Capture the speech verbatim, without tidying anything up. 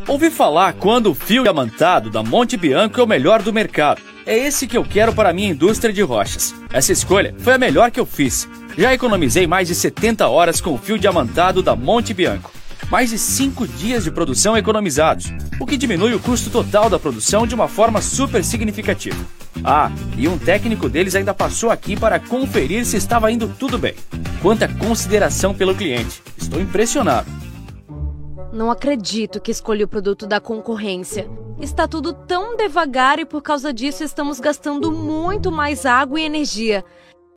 Ouvi falar quando o fio diamantado da Monte Bianco é o melhor do mercado. É esse que eu quero para a minha indústria de rochas. Essa escolha foi a melhor que eu fiz. Já economizei mais de setenta horas com o fio diamantado da Monte Bianco. Mais de cinco dias de produção economizados, o que diminui o custo total da produção de uma forma super significativa. Ah, e um técnico deles ainda passou aqui para conferir se estava indo tudo bem. Quanta consideração pelo cliente. Estou impressionado. Não acredito que escolhi o produto da concorrência. Está tudo tão devagar e por causa disso estamos gastando muito mais água e energia.